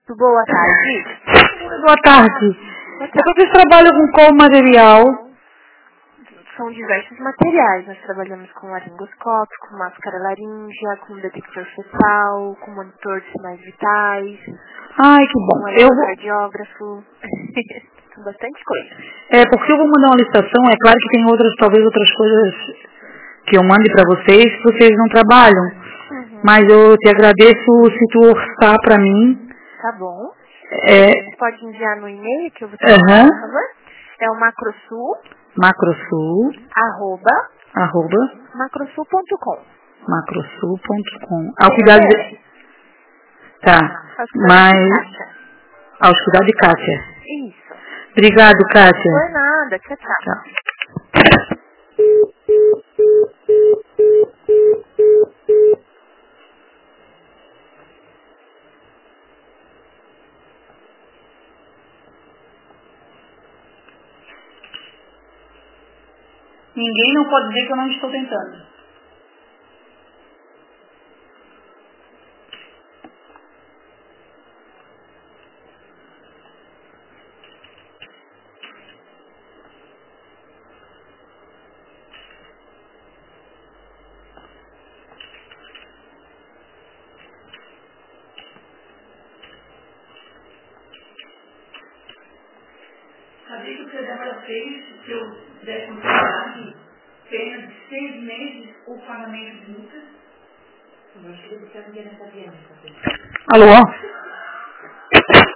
Boa tarde. Boa tarde. Vocês trabalham com qual material? São diversos materiais. Nós trabalhamos com laringoscópio, com máscara laríngea, com detector fetal, com monitor de sinais vitais. Ai, que bom. Com eletrocardiógrafo. São bastante coisas. Porque eu vou mandar uma licitação. É claro que tem talvez outras coisas que eu mande para vocês, que vocês não trabalham. Uhum. Mas eu te agradeço se tu orçar para mim. Tá bom. É... Pode enviar no e-mail que eu vou te Uhum. mandar, por favor. É o macrosul, Macrosul, @ macrosul.com. macrosul.com. Ao cuidado de... Tá. Aos cuidados de Kátia. Isso. Obrigado, Kátia. Por nada. Tchau, tchau. Tchau. Ninguém não pode dizer que eu não estou tentando. Sabia que o Federal fez, se eu der continuidade, pena de 6 meses o pagamento de multa? Alô?